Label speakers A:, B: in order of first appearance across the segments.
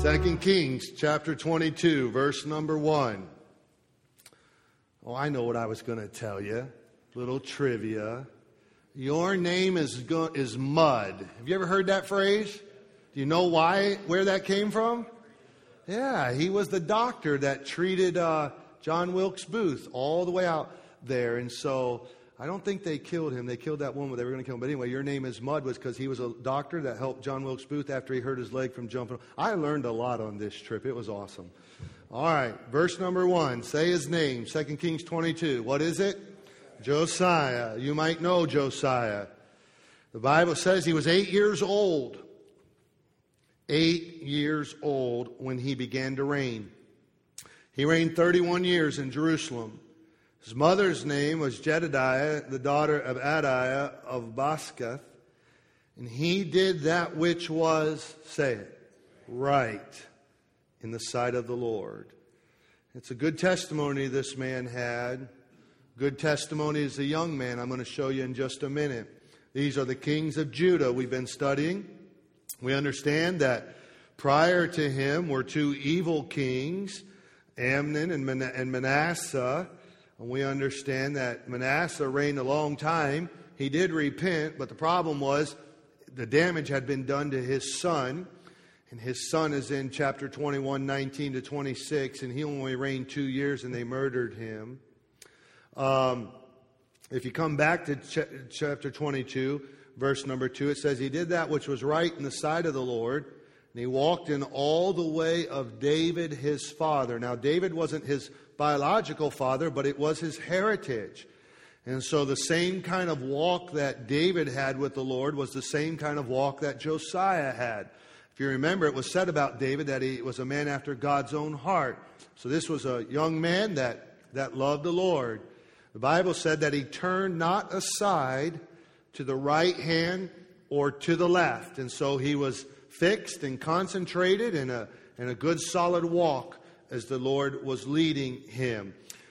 A: 2 Kings chapter 22, verse number 1. Oh, I know what I was going to tell you. Little trivia. Your name is mud. Have you ever heard that phrase? Do you know where that came from? Yeah, he was the doctor that treated John Wilkes Booth all the way out there. And so I don't think they killed him. They killed that woman they were going to kill him. But anyway, your name is Mud was because he was a doctor that helped John Wilkes Booth after he hurt his leg from jumping. I learned a lot on this trip. It was awesome. All right, verse number 1. Say his name, 2 Kings 22. What is it? Josiah. You might know Josiah. The Bible says he was 8 years old. 8 years old when he began to reign. He reigned 31 years in Jerusalem. His mother's name was Jedidiah, the daughter of Adiah of Baskath. And he did that which was, say it, right in the sight of the Lord. It's a good testimony this man had. Good testimony as a young man. I'm going to show you in just a minute. These are the kings of Judah we've been studying. We understand that prior to him were two evil kings, Amnon and Manasseh. And we understand that Manasseh reigned a long time. He did repent, but the problem was the damage had been done to his son. And his son is in chapter 21, 19 to 26, and he only reigned 2 years and they murdered him. If you come back to chapter 22, verse number 2, it says, he did that which was right in the sight of the Lord, and he walked in all the way of David his father. Now, David wasn't his biological father, but it was his heritage. And so the same kind of walk that David had with the Lord was the same kind of walk that Josiah had. If you remember, it was said about David that he was a man after God's own heart. So this was a young man that loved the Lord. The Bible said that he turned not aside to the right hand or to the left. And so he was fixed and concentrated in a good solid walk as the Lord was leading him.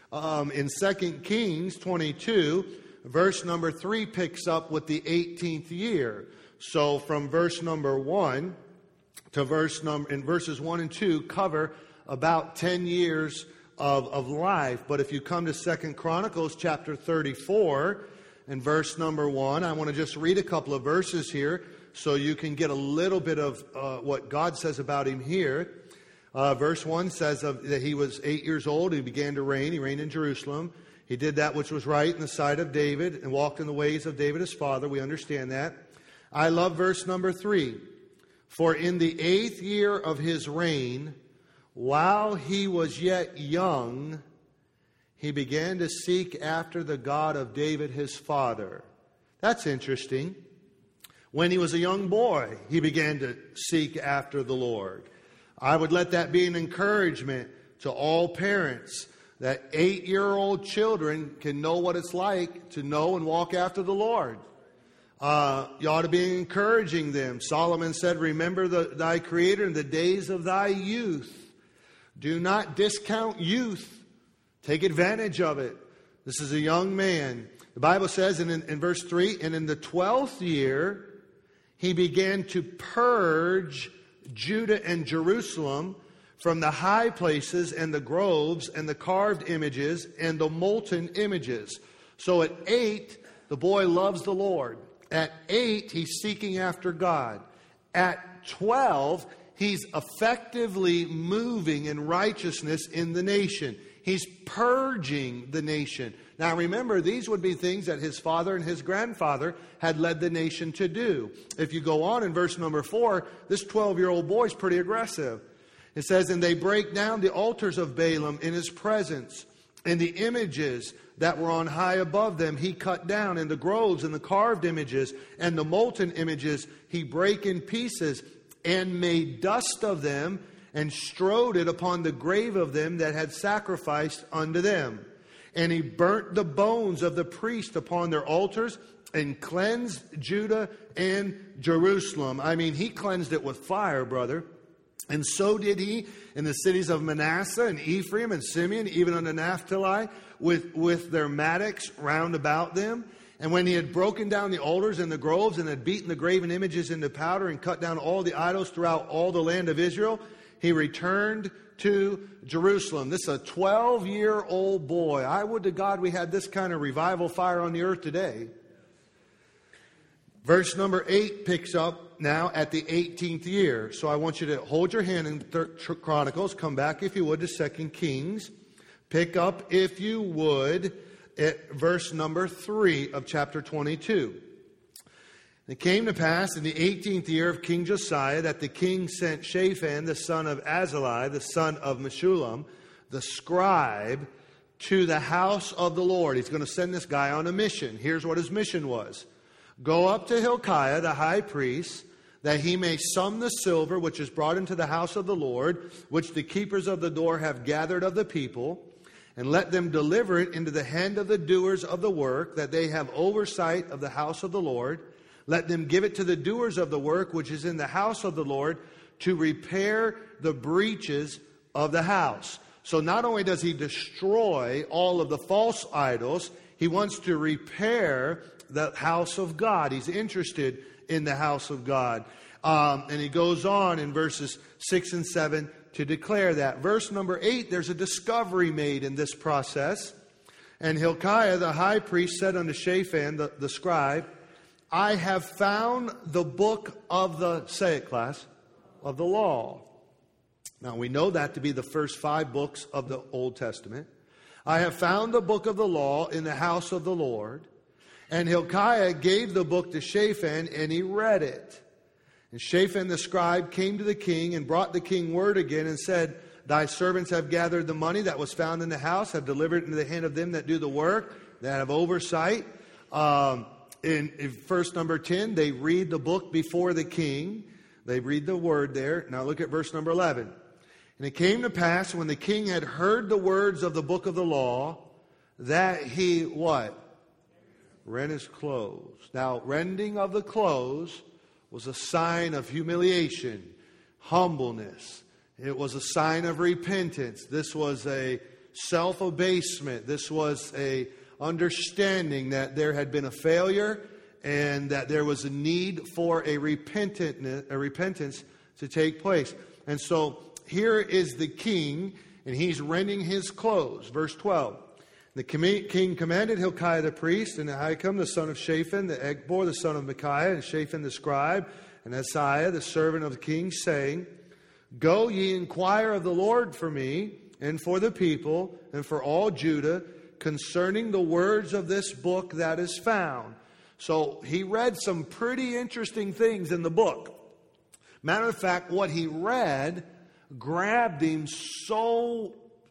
A: In 2 Kings 22, verse number 3 picks up with the 18th year. So from verse number 1 to verses 1 and 2 cover about 10 years of life. But if you come to 2 Chronicles chapter 34 and verse number 1, I want to just read a couple of verses here so you can get a little bit of what God says about him here. Verse 1 says that he was 8 years old. He began to reign. He reigned in Jerusalem. He did that which was right in the sight of David and walked in the ways of David his father. We understand that. I love verse number 3. For in the 8th year of his reign, while he was yet young, he began to seek after the God of David his father. That's interesting. When he was a young boy, he began to seek after the Lord. I would let that be an encouragement to all parents that 8-year-old children can know what it's like to know and walk after the Lord. You ought to be encouraging them. Solomon said, remember thy Creator in the days of thy youth. Do not discount youth. Take advantage of it. This is a young man. The Bible says in verse 3, and in the 12th year, he began to purge Judah and Jerusalem from the high places and the groves and the carved images and the molten images. So at 8, the boy loves the Lord. At 8, he's seeking after God. At 12, he's effectively moving in righteousness in the nation. He's purging the nation. Now remember, these would be things that his father and his grandfather had led the nation to do. If you go on in verse number 4, this 12-year-old boy is pretty aggressive. It says, and they break down the altars of Baalim in his presence, and the images that were on high above them he cut down, and the groves and the carved images and the molten images he brake in pieces, and made dust of them, and strode it upon the grave of them that had sacrificed unto them. And he burnt the bones of the priest upon their altars, and cleansed Judah and Jerusalem. I mean, he cleansed it with fire, brother. And so did he in the cities of Manasseh and Ephraim and Simeon, even unto Naphtali, with their mattocks round about them. And when he had broken down the altars and the groves, and had beaten the graven images into powder, and cut down all the idols throughout all the land of Israel, he returned to Jerusalem. This is a 12-year-old boy. I would to God we had this kind of revival fire on the earth today. Verse number 8 picks up now at the 18th year. So I want you to hold your hand in Chronicles. Come back, if you would, to 2 Kings. Pick up, if you would, at verse number 3 of chapter 22. It came to pass in the 18th year of King Josiah that the king sent Shaphan, the son of Azaliah, the son of Meshullam, the scribe, to the house of the Lord. He's going to send this guy on a mission. Here's what his mission was. Go up to Hilkiah, the high priest, that he may sum the silver which is brought into the house of the Lord, which the keepers of the door have gathered of the people, and let them deliver it into the hand of the doers of the work, that they have oversight of the house of the Lord. Let them give it to the doers of the work which is in the house of the Lord, to repair the breaches of the house. So not only does he destroy all of the false idols, he wants to repair the house of God. He's interested in the house of God. And he goes on in verses 6 and 7 to declare that. Verse number 8, there's a discovery made in this process. And Hilkiah, the high priest, said unto Shaphan, the scribe, I have found the book of the, say it class, of the law. Now we know that to be the first 5 books of the Old Testament. I have found the book of the law in the house of the Lord. And Hilkiah gave the book to Shaphan, and he read it. And Shaphan the scribe came to the king and brought the king word again and said, Thy servants have gathered the money that was found in the house, have delivered it into the hand of them that do the work, that have oversight. In verse number 10, they read the book before the king. They read the word there. Now look at verse number 11. And it came to pass when the king had heard the words of the book of the law, that he, what? Rent his clothes. Now, rending of the clothes was a sign of humiliation, humbleness. It was a sign of repentance. This was a self-abasement. This was a understanding that there had been a failure and that there was a need for a repentance to take place. And so here is the king, and he's rending his clothes. Verse 12. The king commanded Hilkiah the priest, and Ahikam the son of Shaphan, the Ekbor the son of Micaiah, and Shaphan the scribe, and Asaiah the servant of the king, saying, Go ye inquire of the Lord for me, and for the people, and for all Judah, concerning the words of this book that is found. So he read some pretty interesting things in the book. Matter of fact, what he read grabbed him so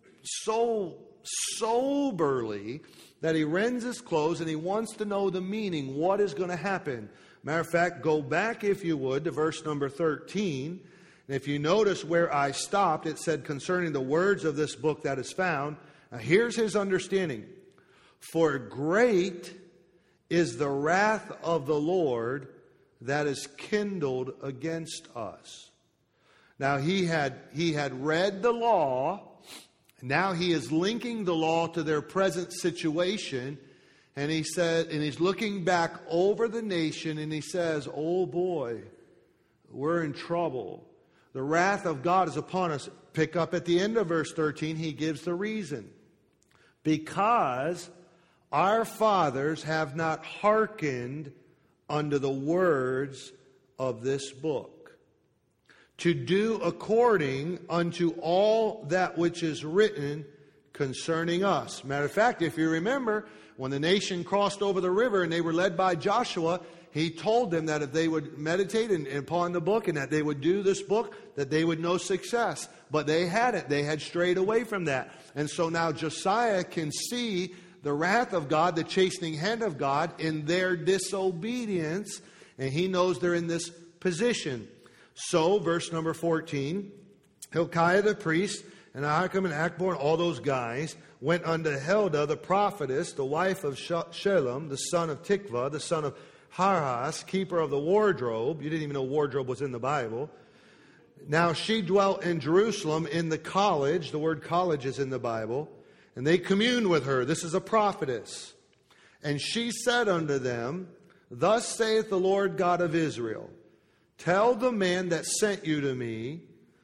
A: soberly that he rends his clothes and he wants to know the meaning. What is going to happen? Matter of fact, go back, if you would, to verse number 13. And if you notice where I stopped, it said concerning the words of this book that is found. Now here's his understanding. For great is the wrath of the Lord that is kindled against us. Now he had read the law. Now he is linking the law to their present situation. And he said, and he's looking back over the nation and he says, oh boy, we're in trouble. The wrath of God is upon us. Pick up at the end of verse 13, he gives the reason. Because our fathers have not hearkened unto the words of this book, to do according unto all that which is written concerning us. Matter of fact, if you remember, when the nation crossed over the river and they were led by Joshua, he told them that if they would meditate upon the book and that they would do this book, that they would know success. But they hadn't. They had strayed away from that. And so now Josiah can see the wrath of God, the chastening hand of God in their disobedience. And he knows they're in this position. So, verse number 14, Hilkiah the priest and Ahikam and Akbor and all those guys went unto Helda the prophetess, the wife of Shalom, the son of Tikvah, the son of Harhas, keeper of the wardrobe. You didn't even know wardrobe was in the Bible. Now she dwelt in Jerusalem in the college. The word college is in the Bible. And they communed with her. This is a prophetess. And she said unto them, Thus saith the Lord God of Israel, Tell the man that sent you to me,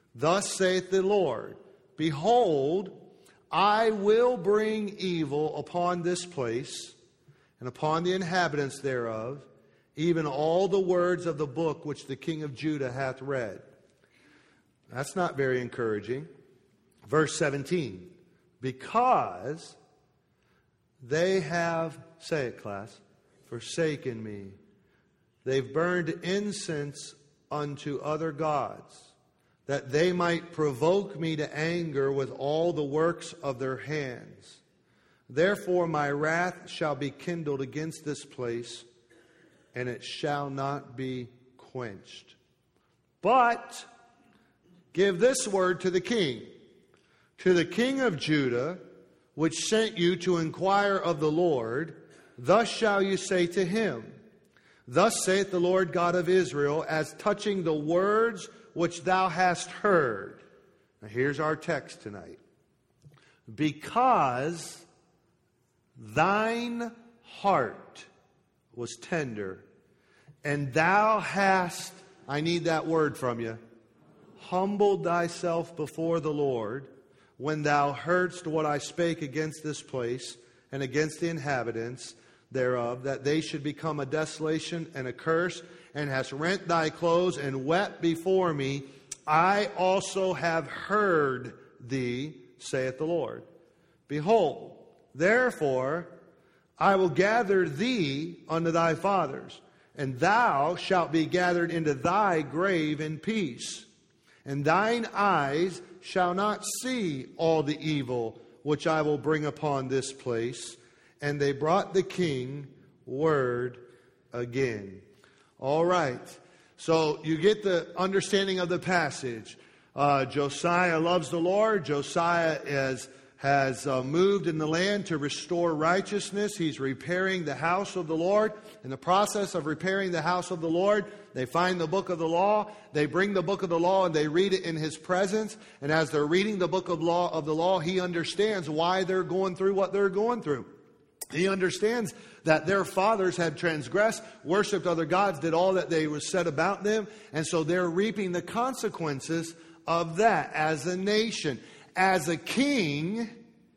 A: Thus saith the Lord, behold, I will bring evil upon this place and upon the inhabitants thereof, even all the words of the book which the king of Judah hath read. That's not very encouraging. Verse 17, because they have, say it class, forsaken me. They've burned incense unto other gods, that they might provoke me to anger with all the works of their hands. Therefore my wrath shall be kindled against this place, and it shall not be quenched. But give this word to the king of Judah, which sent you to inquire of the Lord. Thus shall you say to him, Thus saith the Lord God of Israel, as touching the words which thou hast heard. Now here's our text tonight. Because thine heart was tender, and thou hast, I need that word from you, humbled thyself before the Lord, when thou heardst what I spake against this place and against the inhabitants thereof, that they should become a desolation and a curse, and hast rent thy clothes and wept before me, I also have heard thee, saith the Lord. Behold, therefore, I will gather thee unto thy fathers, and thou shalt be gathered into thy grave in peace. And thine eyes shall not see all the evil which I will bring upon this place. And they brought the king word again. All right. So you get the understanding of the passage. Josiah loves the Lord. Josiah has moved in the land to restore righteousness. He's repairing the house of the Lord. In the process of repairing the house of the Lord, they find the book of the law. They bring the book of the law and they read it in his presence. And as they're reading the book of the law, he understands why they're going through what they're going through. He understands that their fathers had transgressed, worshipped other gods, did all that they was said about them. And so they're reaping the consequences of that as a nation. As a king,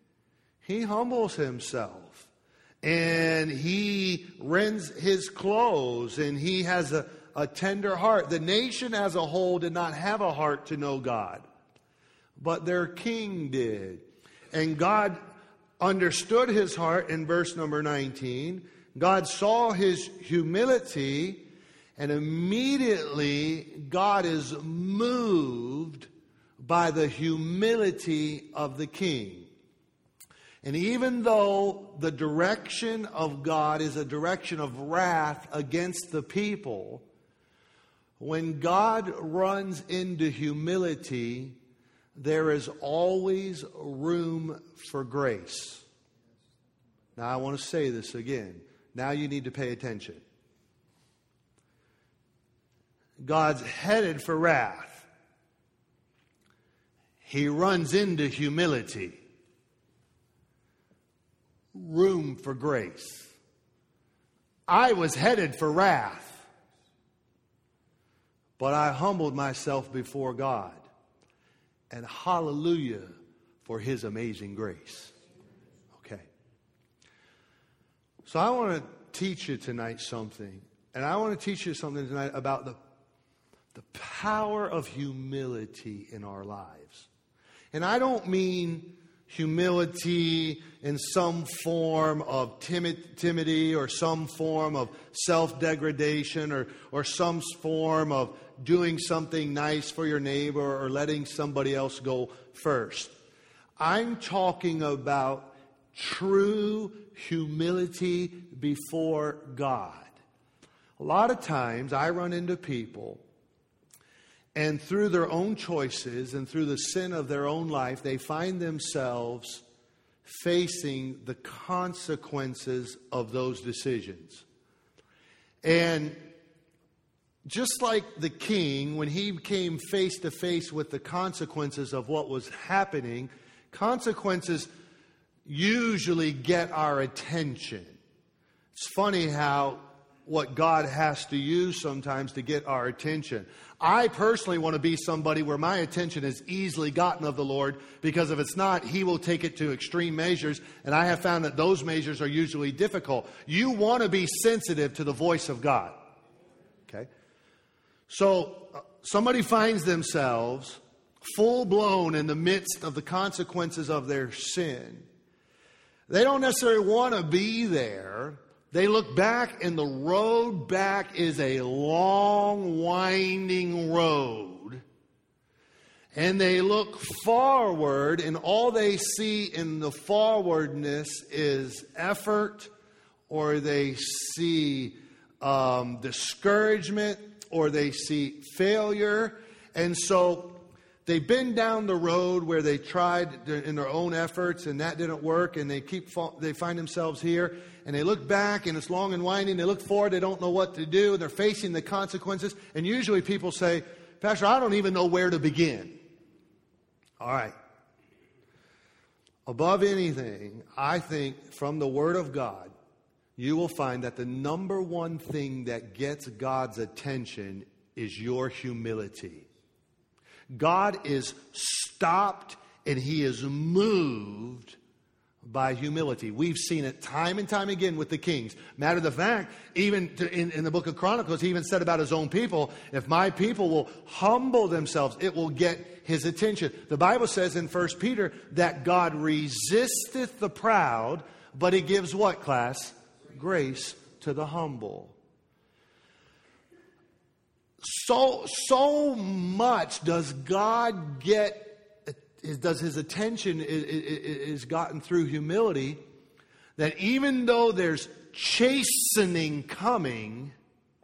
A: he humbles himself. And he rends his clothes. And he has a tender heart. The nation as a whole did not have a heart to know God. But their king did. And God understood his heart in verse number 19. God saw his humility, and immediately God is moved by the humility of the king. And even though the direction of God is a direction of wrath against the people, when God runs into humility, there is always room for grace. Now I want to say this again. Now you need to pay attention. God's headed for wrath. He runs into humility. Room for grace. I was headed for wrath, but I humbled myself before God. And hallelujah for his amazing grace. Okay. So I want to teach you tonight something. And I want to teach you something tonight about the power of humility in our lives. And I don't mean humility in some form of timidity or some form of self-degradation or some form of doing something nice for your neighbor or letting somebody else go first. I'm talking about true humility before God. A lot of times I run into people, and through their own choices and through the sin of their own life, they find themselves facing the consequences of those decisions. And just like the king, when he came face to face with the consequences of what was happening, consequences usually get our attention. It's funny how what God has to use sometimes to get our attention. I personally want to be somebody where my attention is easily gotten of the Lord, because if it's not, He will take it to extreme measures, and I have found that those measures are usually difficult. You want to be sensitive to the voice of God. Okay? So somebody finds themselves full-blown in the midst of the consequences of their sin. They don't necessarily want to be there. They look back, and the road back is a long, winding road. And they look forward, and all they see in the forwardness is effort, or they see discouragement, or they see failure. And so they've been down the road where they tried in their own efforts, and that didn't work, and they find themselves here, and they look back, and it's long and winding. They look forward, they don't know what to do, and they're facing the consequences. And usually people say, Pastor, I don't even know where to begin. All right. Above anything, I think from the Word of God, you will find that the number one thing that gets God's attention is your humility. God is stopped and He is moved by humility. We've seen it time and time again with the kings. Matter of the fact, even in the book of Chronicles, He even said about His own people, if my people will humble themselves, it will get His attention. The Bible says in 1 Peter that God resisteth the proud, but He gives what, class? Grace to the humble. So much does God does His attention is gotten through humility, that even though there's chastening coming,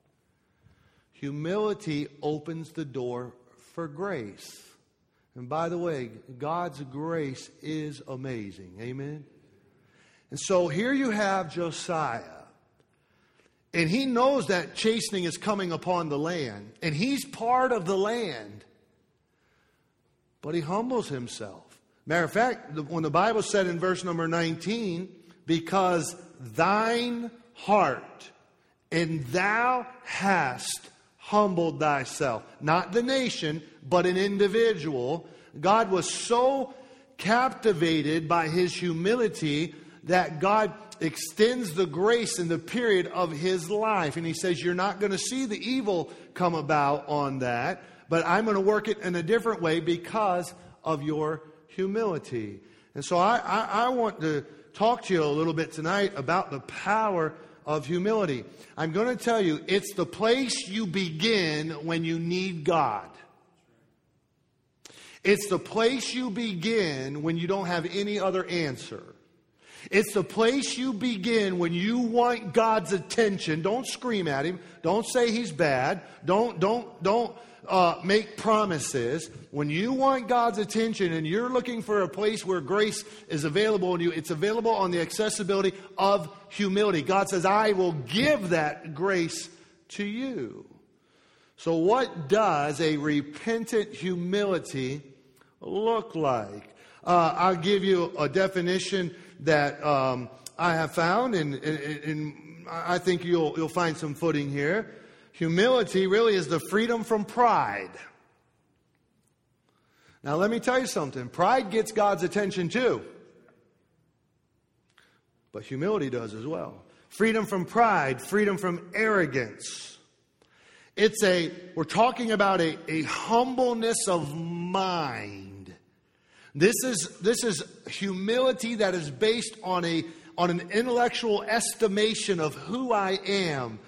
A: humility opens the door for grace. And by the way, God's grace is amazing. Amen? And so here you have Josiah. And he knows that chastening is coming upon the land. And he's part of the land. But he humbles himself. Matter of fact, when the Bible said in verse number 19, because thine heart and thou hast humbled thyself. Not the nation, but an individual. God was so captivated by his humility that God extends the grace in the period of his life. And He says, you're not going to see the evil come about on that, but I'm going to work it in a different way because of your humility. And so I want to talk to you a little bit tonight about the power of humility. I'm going to tell you, it's the place you begin when you need God. It's the place you begin when you don't have any other answer. It's the place you begin when you want God's attention. Don't scream at Him. Don't say He's bad. Don't make promises. When you want God's attention and you're looking for a place where grace is available to you, it's available on the accessibility of humility. God says, I will give that grace to you. So what does a repentant humility look like? I'll give you a definition that I have found, and I think you'll find some footing here. Humility really is the freedom from pride. Now let me tell you something. Pride gets God's attention too. But humility does as well. Freedom from pride, freedom from arrogance. We're talking about a humbleness of mind. This is humility that is based on an intellectual estimation of who I am,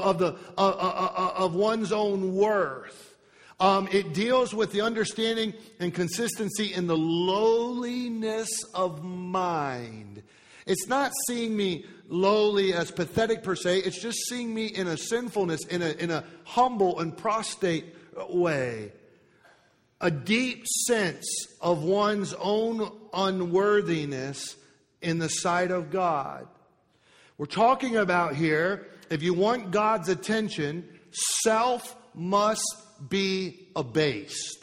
A: of one's own worth. It deals with the understanding and consistency in the lowliness of mind. It's not seeing me lowly as pathetic per se. It's just seeing me in a sinfulness, in a humble and prostrate way. A deep sense of one's own unworthiness in the sight of God. We're talking about here, if you want God's attention, self must be abased.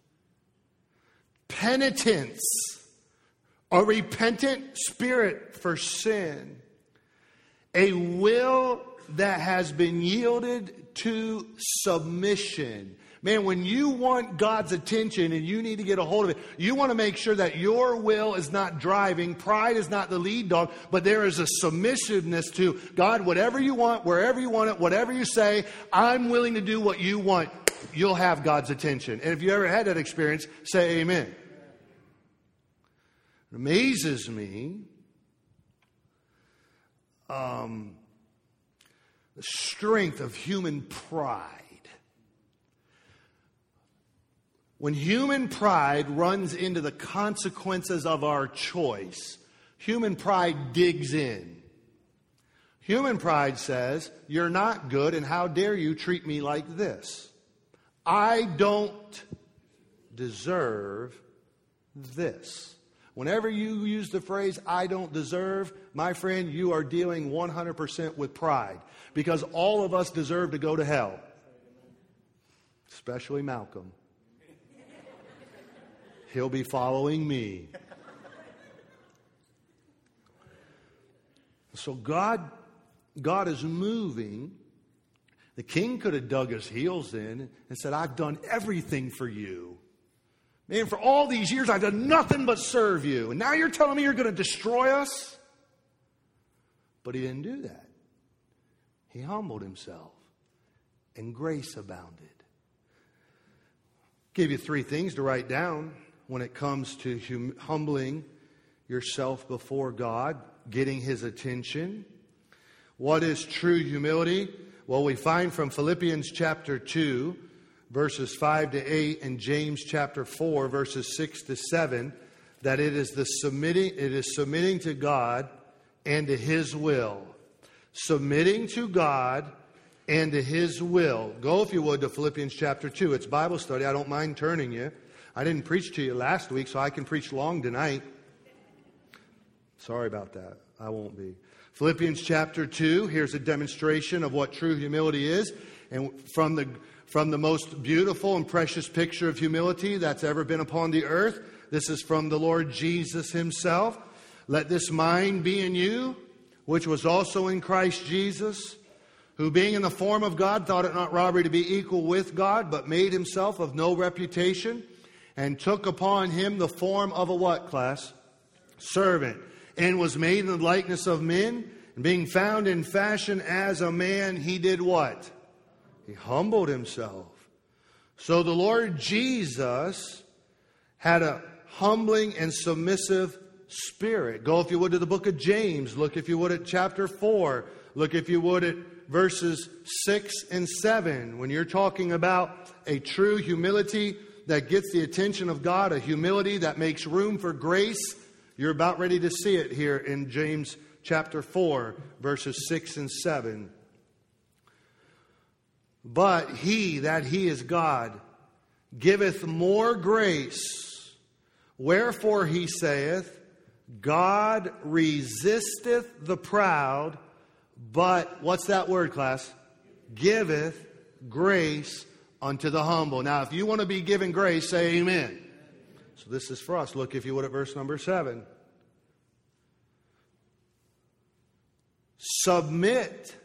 A: Penitence, a repentant spirit for sin, a will that has been yielded to submission. Man, when you want God's attention and you need to get a hold of it, you want to make sure that your will is not driving. Pride is not the lead dog, but there is a submissiveness to God. Whatever you want, wherever you want it, whatever you say, I'm willing to do what you want. You'll have God's attention. And if you ever had that experience, say amen. It amazes me the strength of human pride. When human pride runs into the consequences of our choice, human pride digs in. Human pride says, you're not good, and how dare you treat me like this? I don't deserve this. Whenever you use the phrase, I don't deserve, my friend, you are dealing 100% with pride. Because all of us deserve to go to hell. Especially Malcolm. He'll be following me. So God is moving. The king could have dug his heels in and said, I've done everything for you. Man, for all these years, I've done nothing but serve you. And now you're telling me you're going to destroy us? But he didn't do that. He humbled himself, and grace abounded. Give you 3 things to write down when it comes to humbling yourself before God, getting His attention. What is true humility? Well, we find from Philippians chapter 2, verses 5 to 8, and James chapter 4, verses 6 to 7, that it is submitting to God and to His will. Submitting to God and to His will. Go, if you would, to Philippians chapter 2. It's Bible study. I don't mind turning you. I didn't preach to you last week, so I can preach long tonight. Sorry about that. I won't be. Philippians chapter 2. Here's a demonstration of what true humility is. And from the most beautiful and precious picture of humility that's ever been upon the earth, this is from the Lord Jesus Himself. Let this mind be in you, which was also in Christ Jesus, who being in the form of God thought it not robbery to be equal with God, but made Himself of no reputation, and took upon Him the form of a what, class? Servant. And was made in the likeness of men, and being found in fashion as a man, He did what? He humbled Himself. So the Lord Jesus had a humbling and submissive spirit. Go, if you would, to the book of James. Look, if you would, at chapter 4. Look, if you would, at verses 6 and 7. When you're talking about a true humility that gets the attention of God, a humility that makes room for grace, you're about ready to see it here in James chapter 4, verses 6 and 7. But He, that He is God, giveth more grace. Wherefore He saith, God resisteth the proud, but, what's that word, class? Giveth grace unto the humble. Now, if you want to be given grace, say amen. So this is for us. Look, if you would, at verse number 7. Submit,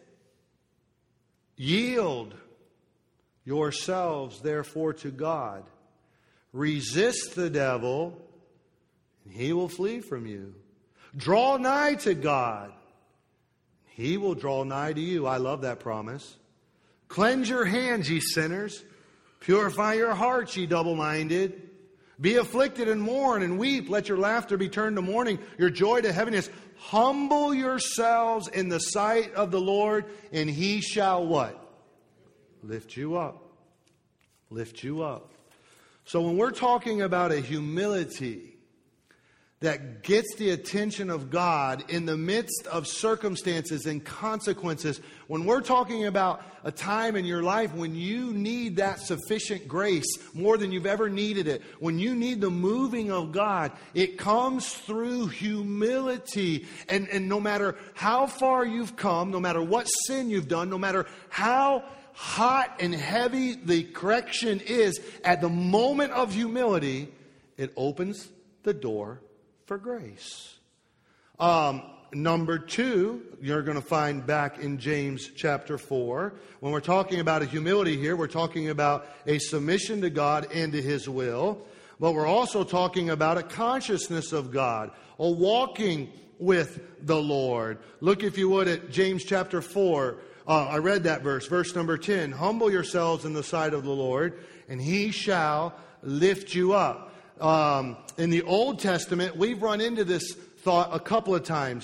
A: yield yourselves, therefore, to God. Resist the devil, and he will flee from you. Draw nigh to God. He will draw nigh to you. I love that promise. Cleanse your hands, ye sinners. Purify your hearts, ye double-minded. Be afflicted and mourn and weep. Let your laughter be turned to mourning, your joy to heaviness. Humble yourselves in the sight of the Lord, and He shall what? Lift you up. Lift you up. So when we're talking about a humility that gets the attention of God in the midst of circumstances and consequences, when we're talking about a time in your life when you need that sufficient grace more than you've ever needed it, when you need the moving of God, it comes through humility. And no matter how far you've come, no matter what sin you've done, no matter how hot and heavy the correction is, at the moment of humility, it opens the door for grace. Number 2, you're going to find back in James chapter 4. When we're talking about a humility here, we're talking about a submission to God and to His will. But we're also talking about a consciousness of God, a walking with the Lord. Look, if you would, at James chapter 4. I read that verse number 10. Humble yourselves in the sight of the Lord, and He shall lift you up. In the Old Testament, we've run into this thought a couple of times.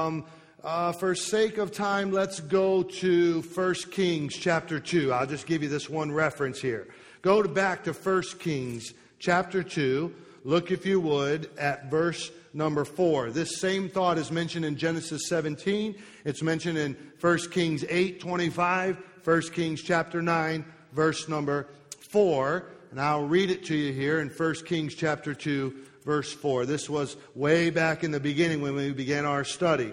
A: For sake of time, let's go to 1 Kings chapter 2. I'll just give you this one reference here. Go back to 1 Kings chapter 2. Look, if you would, at verse number 4. This same thought is mentioned in Genesis 17. It's mentioned in 1 Kings 8:25, 1 Kings chapter 9, verse number 4. And I'll read it to you here in 1 Kings chapter 2, verse 4. This was way back in the beginning when we began our study.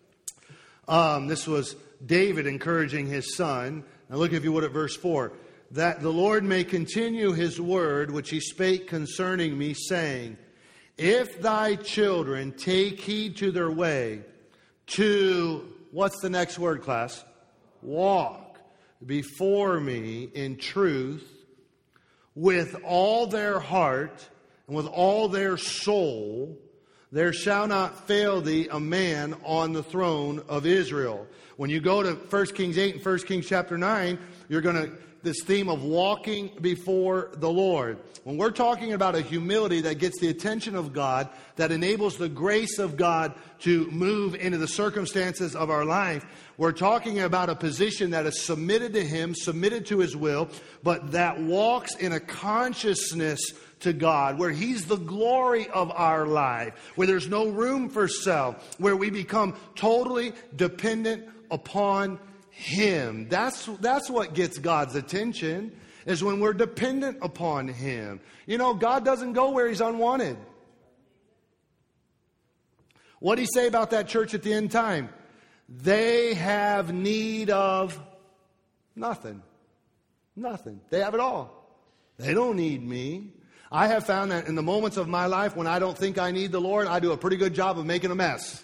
A: This was David encouraging his son. Now look, if you would, at verse 4. That the Lord may continue His word, which He spake concerning me, saying, if thy children take heed to their way, to, what's the next word, class? Walk before me in truth, with all their heart and with all their soul, there shall not fail thee a man on the throne of Israel. When you go to 1 Kings 8 and 1 Kings chapter 9, you're going to, this theme of walking before the Lord. When we're talking about a humility that gets the attention of God, that enables the grace of God to move into the circumstances of our life, we're talking about a position that is submitted to Him, submitted to His will, but that walks in a consciousness to God, where He's the glory of our life, where there's no room for self, where we become totally dependent upon Him. That's what gets God's attention, is when we're dependent upon Him. You know, God doesn't go where He's unwanted. What did He say about that church at the end time? They have need of nothing. Nothing. They have it all. They don't need me. I have found that in the moments of my life when I don't think I need the Lord, I do a pretty good job of making a mess.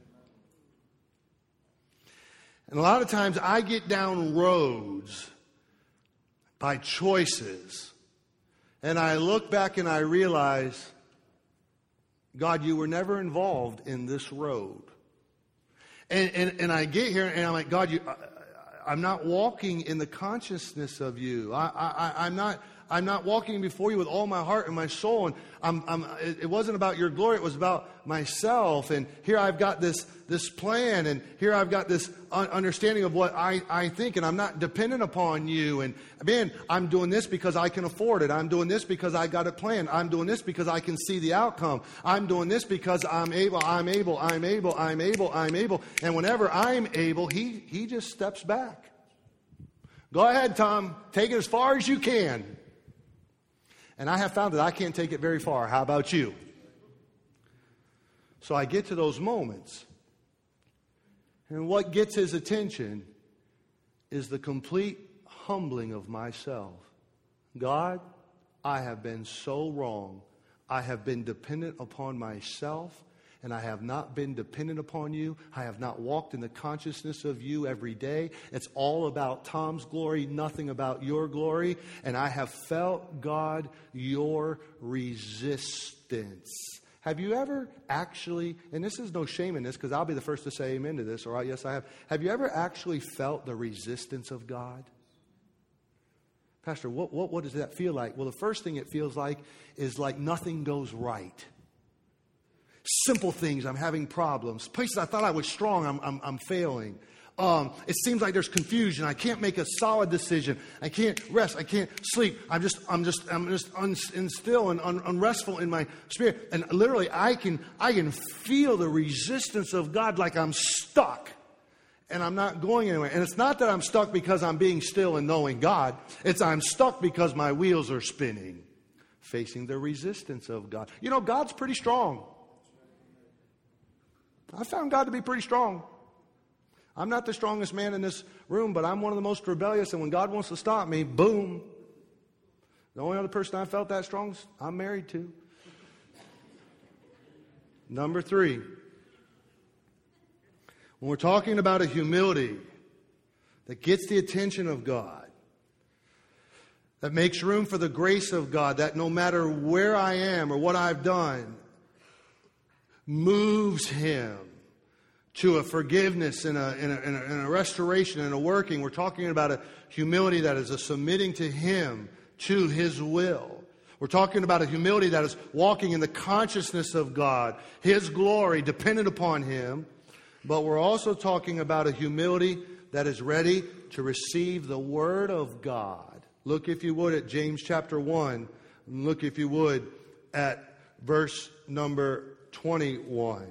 A: And a lot of times I get down roads by choices. And I look back and I realize, God, you were never involved in this road. And I get here and I'm like, God, I'm not walking in the consciousness of you. I'm not walking before you with all my heart and my soul. And it wasn't about your glory. It was about myself. And here I've got this plan. And here I've got this understanding of what I think. And I'm not dependent upon you. And man, I'm doing this because I can afford it. I'm doing this because I got it planned. I'm doing this because I can see the outcome. I'm doing this because I'm able. And whenever I'm able, he just steps back. Go ahead, Tom. Take it as far as you can. And I have found that I can't take it very far. How about you? So I get to those moments. And what gets His attention is the complete humbling of myself. God, I have been so wrong. I have been dependent upon myself, and I have not been dependent upon you. I have not walked in the consciousness of you every day. It's all about Tom's glory, nothing about your glory. And I have felt, God, your resistance. Have you ever actually, and this is no shame in this, because I'll be the first to say amen to this, all right? Yes, I have. Have you ever actually felt the resistance of God? Pastor, what does that feel like? Well, the first thing it feels like is like nothing goes right. Simple things, I'm having problems. Places I thought I was strong, I'm failing. It seems like there's confusion. I can't make a solid decision. I can't rest. I can't sleep. I'm just still and unrestful in my spirit. And literally, I can feel the resistance of God, like I'm stuck, and I'm not going anywhere. And it's not that I'm stuck because I'm being still and knowing God. It's I'm stuck because my wheels are spinning, facing the resistance of God. You know, God's pretty strong. I found God to be pretty strong. I'm not the strongest man in this room, but I'm one of the most rebellious. And when God wants to stop me, boom. The only other person I felt that strong, I'm married to. Number 3. When we're talking about a humility that gets the attention of God, that makes room for the grace of God, that no matter where I am or what I've done, moves Him to a forgiveness and a restoration and a working. We're talking about a humility that is a submitting to Him, to His will. We're talking about a humility that is walking in the consciousness of God, His glory, dependent upon Him. But we're also talking about a humility that is ready to receive the Word of God. Look, if you would, at James chapter 1. And look, if you would, at verse number 21.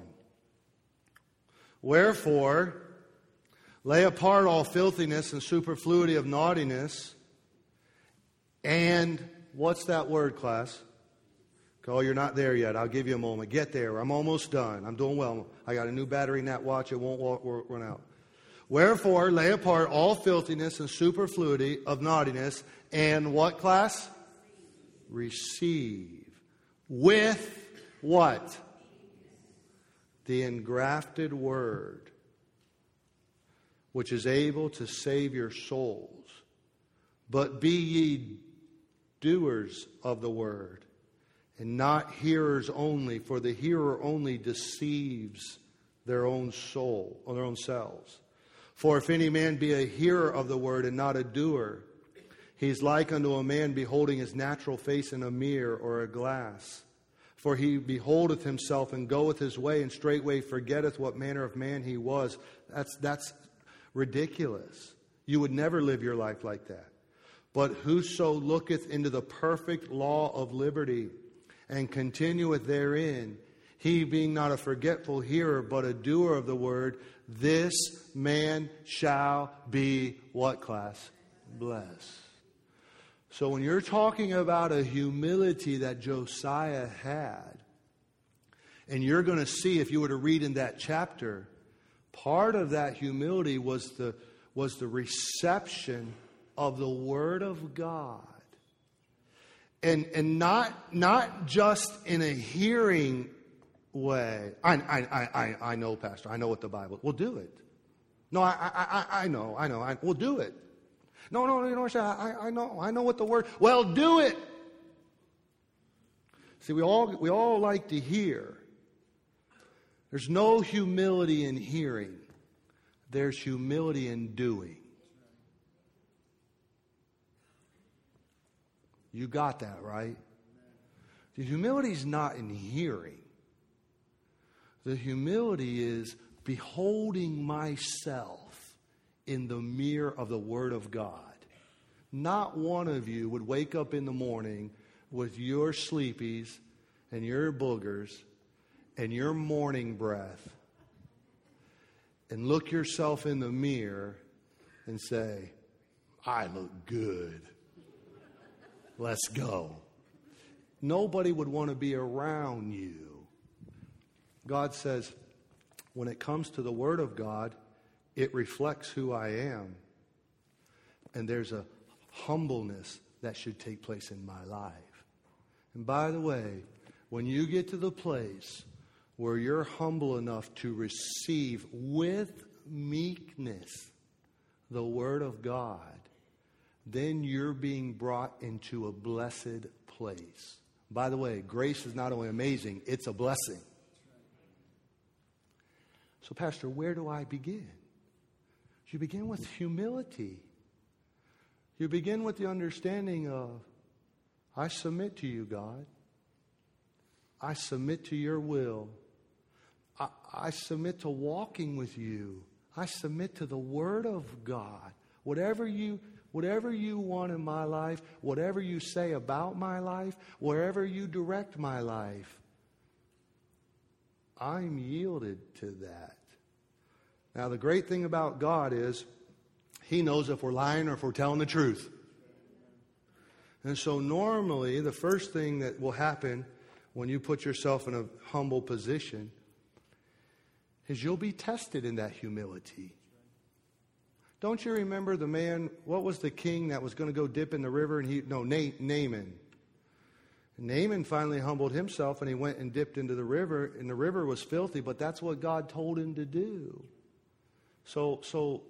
A: Wherefore, lay apart all filthiness and superfluity of naughtiness, and what's that word, class? Oh, you're not there yet. I'll give you a moment. Get there. I'm almost done. I'm doing well. I got a new battery in that watch. It won't run out. Wherefore, lay apart all filthiness and superfluity of naughtiness, and what, class? Receive. With what? The engrafted word, which is able to save your souls. But be ye doers of the word, and not hearers only, for the hearer only deceives their own soul, or their own selves. For if any man be a hearer of the word and not a doer, he is like unto a man beholding his natural face in a mirror or a glass. For he beholdeth himself and goeth his way, and straightway forgetteth what manner of man he was. That's ridiculous. You would never live your life like that. But whoso looketh into the perfect law of liberty, and continueth therein, he being not a forgetful hearer, but a doer of the word, this man shall be, what, class? Blessed. So when you're talking about a humility that Josiah had, and you're going to see, if you were to read in that chapter, part of that humility was the reception of the Word of God. And not just in a hearing way. I know, Pastor. I know what the Bible. We'll do it. No, I know. We'll do it. No, you know what I know what the word. Well, do it. See, we all like to hear. There's no humility in hearing. There's humility in doing. You got that, right? The humility is not in hearing. The humility is beholding myself in the mirror of the Word of God. Not one of you would wake up in the morning with your sleepies and your boogers and your morning breath and look yourself in the mirror and say, I look good. Let's go. Nobody would want to be around you. God says, when it comes to the Word of God, it reflects who I am. And there's a humbleness that should take place in my life. And by the way, when you get to the place where you're humble enough to receive with meekness the Word of God, then you're being brought into a blessed place. By the way, grace is not only amazing, it's a blessing. So, Pastor, where do I begin? You begin with humility. You begin with the understanding of, I submit to you, God. I submit to your will. I submit to walking with you. I submit to the Word of God. Whatever you want in my life, whatever you say about my life, wherever you direct my life, I'm yielded to that. Now, the great thing about God is He knows if we're lying or if we're telling the truth. And so normally, the first thing that will happen when you put yourself in a humble position is you'll be tested in that humility. Don't you remember the man, what was the king that was going to go dip in the river? And Naaman. Naaman finally humbled himself and he went and dipped into the river, and the river was filthy, but that's what God told him to do. So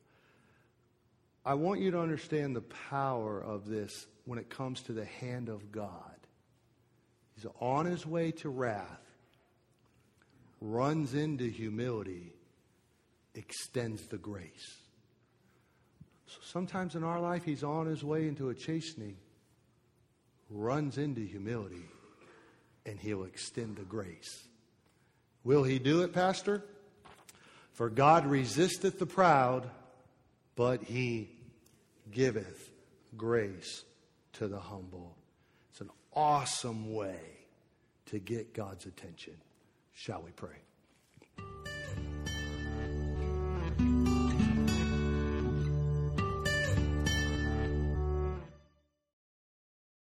A: I want you to understand the power of this when it comes to the hand of God. He's on his way to wrath, runs into humility, extends the grace. So sometimes in our life, he's on his way into a chastening, runs into humility, and he'll extend the grace. Will he do it, Pastor? For God resisteth the proud, but he giveth grace to the humble. It's an awesome way to get God's attention. Shall we pray?